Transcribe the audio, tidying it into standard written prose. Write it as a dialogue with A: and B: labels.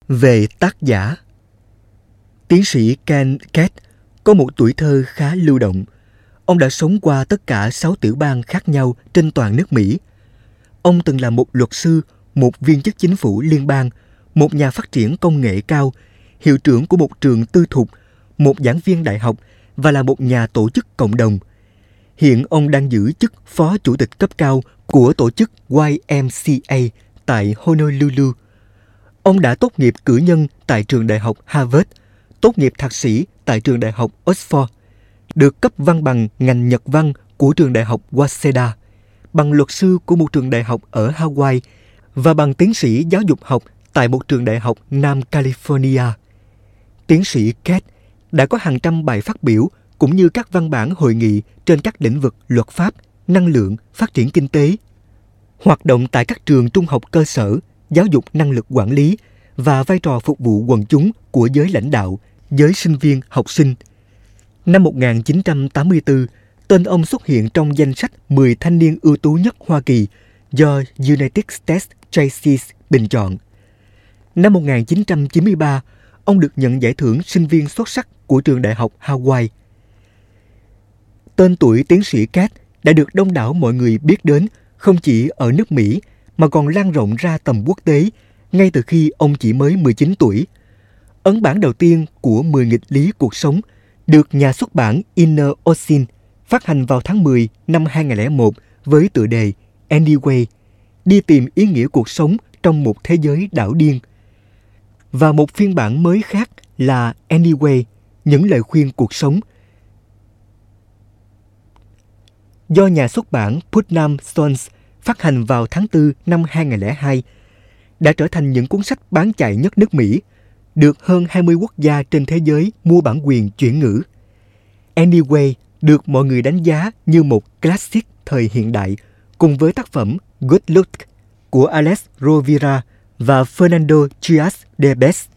A: Về tác giả, tiến sĩ Ken Kett có một tuổi thơ khá lưu động. Ông đã sống qua tất cả 6 tiểu bang khác nhau trên toàn nước Mỹ. Ông từng là một luật sư, một viên chức chính phủ liên bang, một nhà phát triển công nghệ cao, hiệu trưởng của một trường tư thục, một giảng viên đại học và là một nhà tổ chức cộng đồng. Hiện ông đang giữ chức phó chủ tịch cấp cao của tổ chức YMCA tại Honolulu. Ông đã tốt nghiệp cử nhân tại trường đại học Harvard, tốt nghiệp thạc sĩ tại trường đại học Oxford, được cấp văn bằng ngành Nhật văn của trường đại học Waseda, bằng luật sư của một trường đại học ở Hawaii và bằng tiến sĩ giáo dục học tại một trường đại học Nam California. Tiến sĩ Kett đã có hàng trăm bài phát biểu cũng như các văn bản hội nghị trên các lĩnh vực luật pháp, năng lượng, phát triển kinh tế, hoạt động tại các trường trung học cơ sở, giáo dục năng lực quản lý và vai trò phục vụ quần chúng của giới lãnh đạo, giới sinh viên, học sinh. Năm 1984, tên ông xuất hiện trong danh sách 10 thanh niên ưu tú nhất Hoa Kỳ do United States Jaycees bình chọn. Năm 1993, ông được nhận giải thưởng sinh viên xuất sắc của trường đại học Hawaii. Tên tuổi tiến sĩ Kett đã được đông đảo mọi người biết đến không chỉ ở nước Mỹ mà còn lan rộng ra tầm quốc tế ngay từ khi ông chỉ mới 19 tuổi. Ấn bản đầu tiên của 10 nghịch lý cuộc sống được nhà xuất bản Inner Ocean phát hành vào tháng 10 năm 2001 với tựa đề Anyway, đi tìm ý nghĩa cuộc sống trong một thế giới đảo điên. Và một phiên bản mới khác là Anyway, những lời khuyên cuộc sống, do nhà xuất bản Putnam Sons phát hành vào tháng 4 năm 2002, đã trở thành những cuốn sách bán chạy nhất nước Mỹ, được hơn 20 quốc gia trên thế giới mua bản quyền chuyển ngữ. Anyway được mọi người đánh giá như một classic thời hiện đại, cùng với tác phẩm Good Luck của Alex Rovira và Fernando Trias de Bes.